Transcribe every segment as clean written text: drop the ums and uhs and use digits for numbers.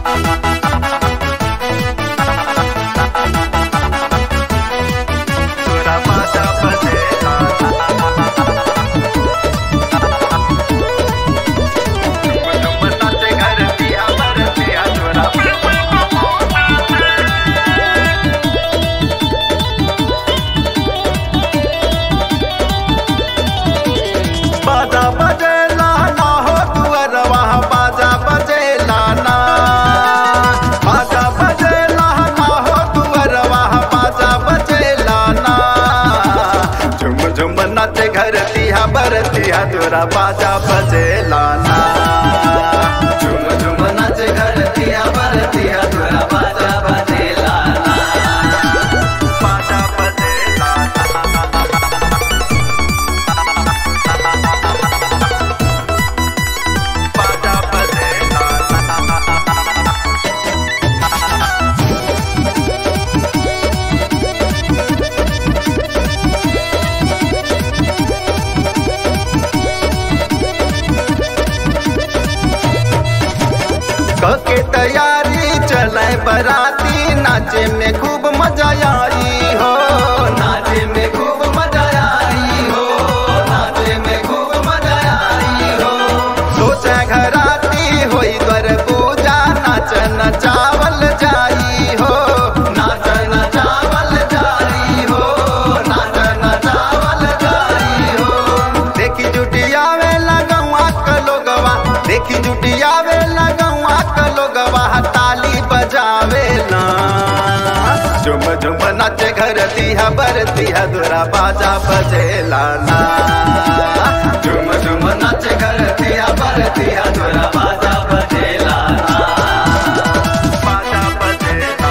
तोरा बाजा बजेला झुम झुम नाचे घर दिया बर दिया तोरा बाजा बजेला ना हो तुअरवा बाजा बजेला ना बाजा बजेला ना हो तुअरवा बाजा बजेला ना झुम झुम नाचे घर दिया बर दिया तोरा बाजा बजेला ना झुम झुम नाचे घर दिया बर दिया तोरा बाजा बजेला ना बाजा बजेला बाजा बजेला के तैयारी चले बराती नाचे में खूब मजा आई हो नाचे में खूब मजा आई हो नाचे में खूब मजा आई हो सोचा घराती होई द्वार पूजा नाचन चावल जाई हो नाचन चावल जाई हो नाचन चावल जाई हो देखी जुटियावे लगवा कलोगवा देखी जुटियावे लगवा कलोगवा ताली बजावे ना झुम झुम नाचे घर दिया बर दिया तोरा बाजा बजेला ना झुम झुम नाचे घर दिया बर दिया तोरा बाजा बजेला ना बाजा बजेला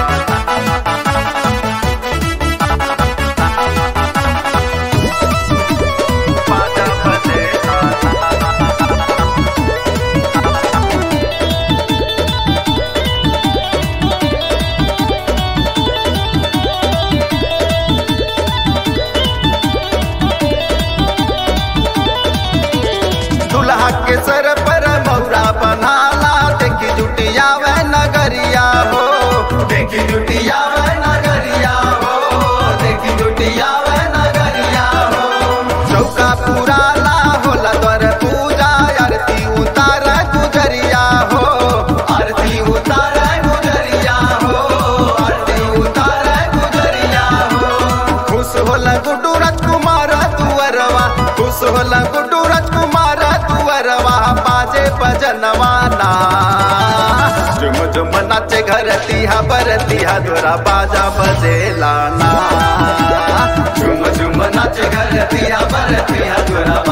बाजा बजेला दुल्हा के सर पर मौरा बनाला देखी जुटियावे नगरिया हो देखी जुटियावे नगरिया हो देखी जुटियावे नगरिया हो चौका पुराला होला द्वार पूजा आरती उतार गुजरिया हो आरती उतार गुजरिया हो आरती उतार गुजरिया हो खुश होला गुड्डू राजकुमार तुअरवा खुश होला गुड्डू राजकुमार तुअरवा बाजे बजनवा ना झुम झुम नाचे घर दिया बर दिया तोरा बाजा बजेला ना झुम झुम नाचे घर दिया बर दिया तोरा